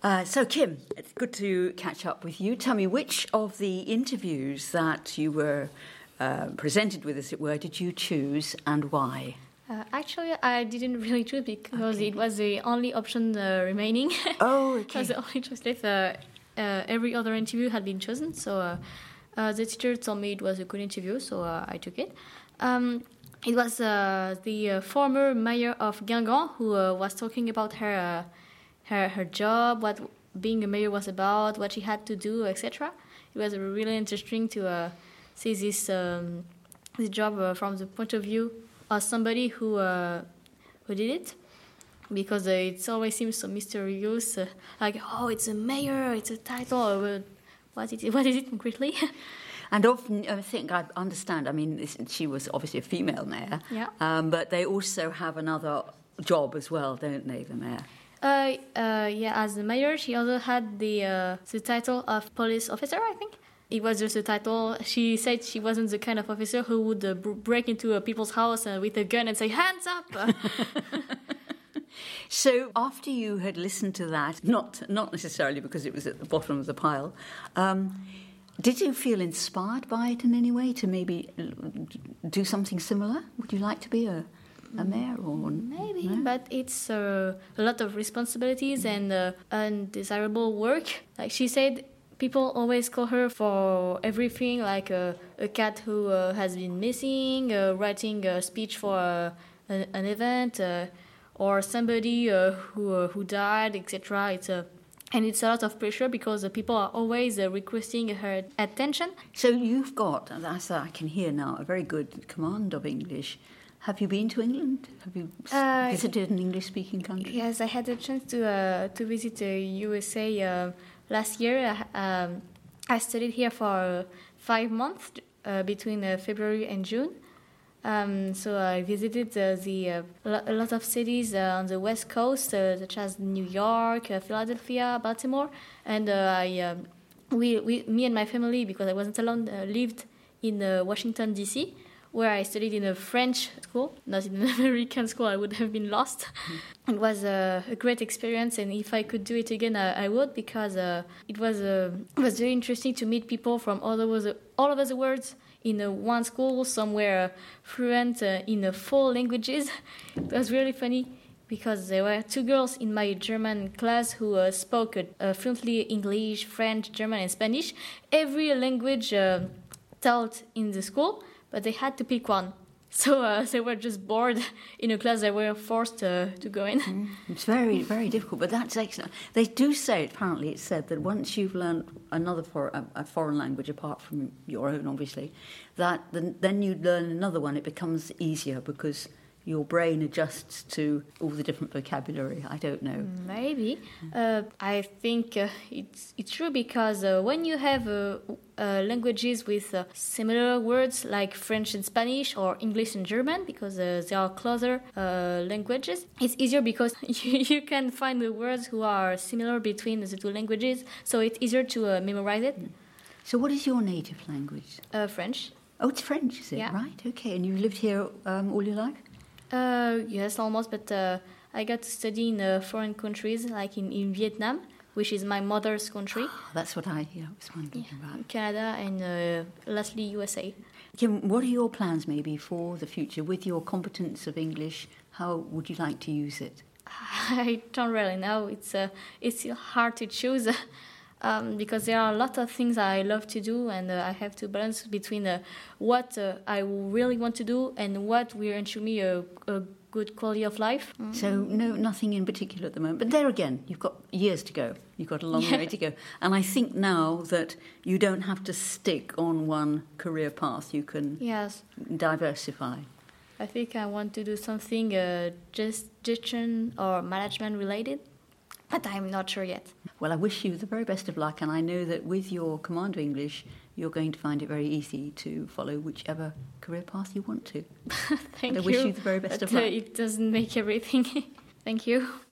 So, Kim, it's good to catch up with you. Tell me, which of the interviews that you were presented with, as it were, did you choose and why? Actually, I didn't really choose because it was the only option remaining. Oh, okay. It was the only choice left. Every other interview had been chosen, so the teacher told me it was a good interview, so I took it. It was the former mayor of Guingamp who was talking about her job, what being a mayor was about, what she had to do, etc. It was really interesting to see this job from the point of view of somebody who did it, because it always seems so mysterious. Like, oh, it's a mayor, it's a title. What is it concretely? And often, I think I understand. I mean, she was obviously a female mayor, but they also have another job as well, don't they? The mayor. As the mayor, she also had the title of police officer, I think. It was just a title. She said she wasn't the kind of officer who would break into people's house with a gun and say, "Hands up!" So after you had listened to that, not necessarily because it was at the bottom of the pile, did you feel inspired by it in any way to maybe do something similar? Would you like to be a mayor? Or maybe, no? But it's a lot of responsibilities and undesirable work. Like she said, people always call her for everything, like a cat who has been missing, writing a speech for an event, or somebody who died, etc. And it's a lot of pressure because people are always requesting her attention. So you've got, as I can hear now, a very good command of English. Have you been to England? Have you visited an English-speaking country? Yes, I had a chance to visit the USA last year. I studied here for 5 months between February and June. So I visited a lot of cities on the West Coast, such as New York, Philadelphia, Baltimore, and me and my family, because I wasn't alone, lived in Washington D.C., where I studied in a French school, not in an American school. I would have been lost. It was a great experience, and if I could do it again, I would, because it was very interesting to meet people from all over the world in one school. Some were fluent in 4 languages. It was really funny because there were 2 girls in my German class who spoke fluently English, French, German, and Spanish. Every language taught in the school, but they had to pick one. So they were just bored in a class they were forced to go in. It's very, very difficult, but that's excellent. They do say, apparently it's said, that once you've learned another a foreign language, apart from your own, obviously, that then you learn another one, it becomes easier because your brain adjusts to all the different vocabulary. I don't know. Maybe. I think it's true because when you have languages with similar words like French and Spanish or English and German, because they are closer languages, it's easier because you can find the words who are similar between the 2 languages, so it's easier to memorize it. So what is your native language? French. Oh, it's French, is it? Yeah. Right, okay. And you've lived here all your life? Yes, almost, but I got to study in foreign countries, like in Vietnam, which is my mother's country. That's what I was wondering about. Canada, and lastly, USA. Kim, what are your plans maybe for the future? With your competence of English, how would you like to use it? I don't really know. It's hard to choose. Because there are a lot of things I love to do, and I have to balance between what I really want to do and what will ensure me a good quality of life. So nothing in particular at the moment. But there again, you've got years to go. You've got a long way to go. And I think now that you don't have to stick on one career path. You can diversify. I think I want to do something gestion or management related. But I'm not sure yet. Well, I wish you the very best of luck, and I know that with your command of English, you're going to find it very easy to follow whichever career path you want to. Thank you. I wish you the very best of luck. It doesn't make everything. Thank you.